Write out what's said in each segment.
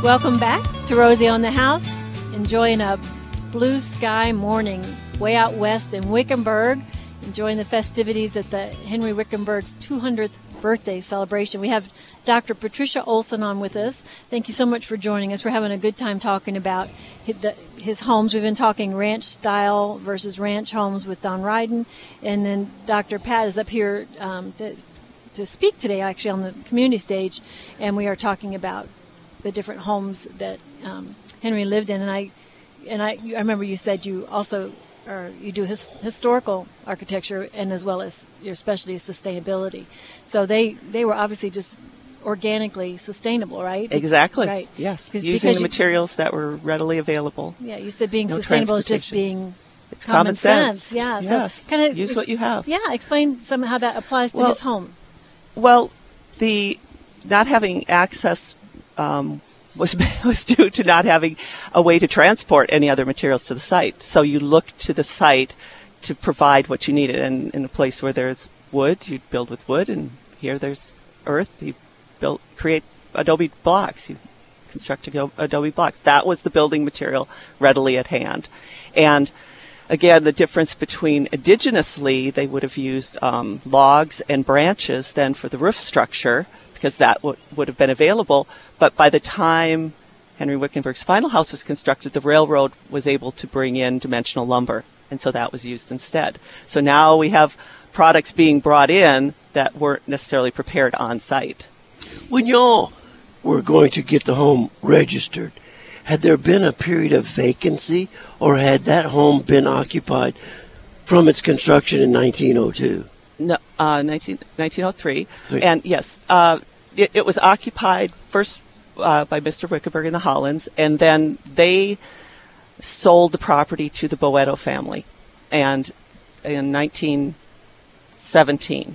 Welcome back to Rosie on the House. Enjoying a blue sky morning way out west in Wickenburg. Enjoying the festivities at the Henry Wickenburg's 200th birthday celebration. We have Dr. Patricia Olson on with us. Thank you so much for joining us. We're having a good time talking about his homes. We've been talking ranch style versus ranch homes with Don Ryden. And then Dr. Pat is up here to speak today, actually, on the community stage. And we are talking about the different homes that Henry lived in. And I remember you said you also you do historical architecture, and as well as your specialty is sustainability. So they were obviously just organically sustainable, right? Exactly. Right. Yes. Using the materials that were readily available. Yeah. You said being sustainable is just being. It's common sense. Yeah. Yes. So kind of use what you have. Yeah. Explain how that applies to his home. Well, the not having access was due to not having a way to transport any other materials to the site. So you look to the site to provide what you needed. And in a place where there's wood, you build with wood, and here there's earth. You create adobe blocks. You construct adobe blocks. That was the building material readily at hand. And again, the difference between indigenously, they would have used logs and branches then for the roof structure, because that would have been available. But by the time Henry Wickenburg's final house was constructed, the railroad was able to bring in dimensional lumber, and so that was used instead. So now we have products being brought in that weren't necessarily prepared on site. When y'all were going to get the home registered, had there been a period of vacancy, or had that home been occupied from its construction in 1902? No, 1903. And yes, it was occupied first by Mr. Wickenburg and the Hollands, and then they sold the property to the Boedo family. And in 1917,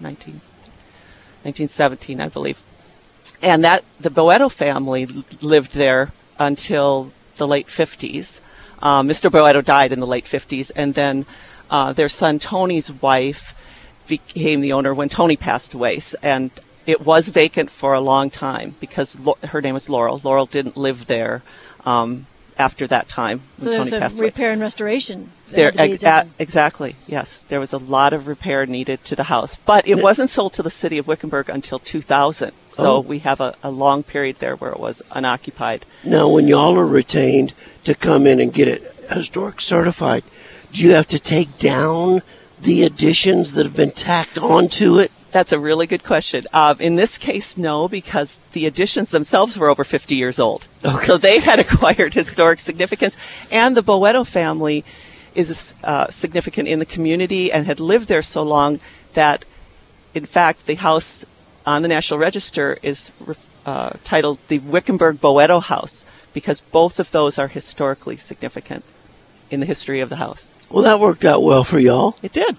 I believe. And that the Boedo family lived there until the late 50s. Mr. Boedo died in the late 50s, and then their son Tony's wife became the owner when Tony passed away. And it was vacant for a long time because her name was Laurel. Laurel didn't live there after that time when Tony passed away. So there's a repair and restoration. Exactly, yes. There was a lot of repair needed to the house. But it wasn't sold to the city of Wickenburg until 2000. So we have a long period there where it was unoccupied. Now, when y'all are retained to come in and get it historic certified, do you have to take down the additions that have been tacked onto it? That's a really good question. In this case, no, because the additions themselves were over 50 years old. Okay. So they had acquired historic significance. And the Boedo family is significant in the community and had lived there so long that, in fact, the house on the National Register is titled the Wickenburg Boedo House, because both of those are historically significant in the history of the house. Well, that worked out well for y'all. It did.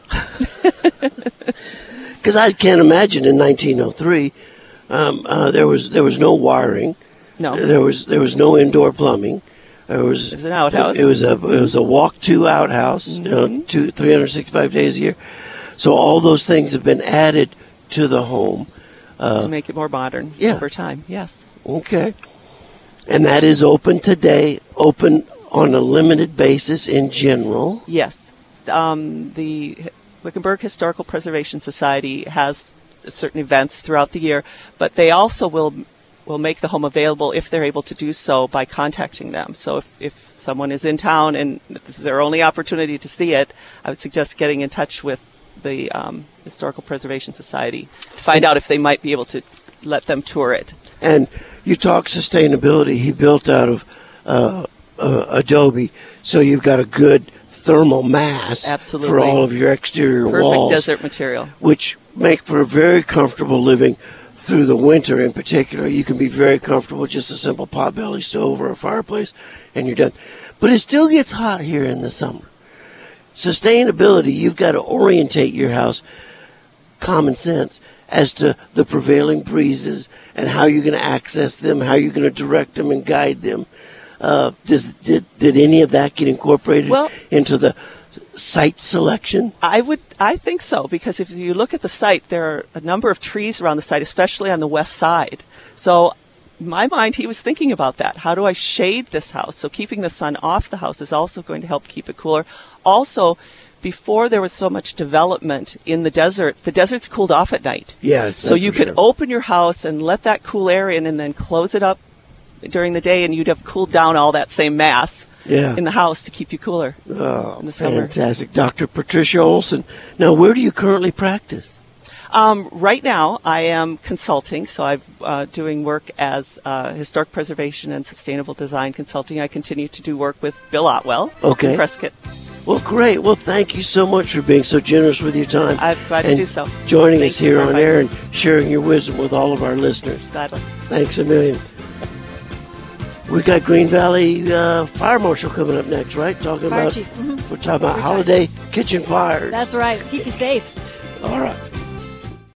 Because I can't imagine in 1903 there was no wiring. No. There was no indoor plumbing. It was an outhouse. It was a walk-to outhouse. Mm-hmm. 365 days a year. So all those things have been added to the home to make it more modern over time. Yes. Okay. And that is open today. Open on a limited basis in general. Yes. The Wickenburg Historical Preservation Society has certain events throughout the year, but they also will make the home available if they're able to do so by contacting them. So if someone is in town and this is their only opportunity to see it, I would suggest getting in touch with the Historical Preservation Society to find out if they might be able to let them tour it. And you talk sustainability. He built out of adobe, so you've got a good thermal mass for all of your exterior walls. Perfect desert material. Which make for a very comfortable living through the winter in particular. You can be very comfortable with just a simple potbelly stove or a fireplace, and you're done. But it still gets hot here in the summer. Sustainability, you've got to orientate your house, common sense, as to the prevailing breezes and how you're going to access them, how you're going to direct them and guide them. Did any of that get incorporated into the site selection? I think so, because if you look at the site, there are a number of trees around the site, especially on the west side. So my mind, he was thinking about that. How do I shade this house? So keeping the sun off the house is also going to help keep it cooler. Also, before there was so much development in the desert's cooled off at night. Yes. So you could open your house and let that cool air in and then close it up during the day, and you'd have cooled down all that same mass in the house to keep you cooler in the summer. Fantastic. Dr. Patricia Olson. Now, where do you currently practice? Right now, I am consulting, so I'm doing work as historic preservation and sustainable design consulting. I continue to do work with Bill Otwell in Prescott. Well, great. Well, thank you so much for being so generous with your time. I'm glad to do so. Joining us here on air and sharing your wisdom with all of our listeners. Gladly. Thanks a million. We got Green Valley Fire Marshal coming up next, right? Fire Chief. We're talking about holiday kitchen fires. That's right. Keep you safe. All right.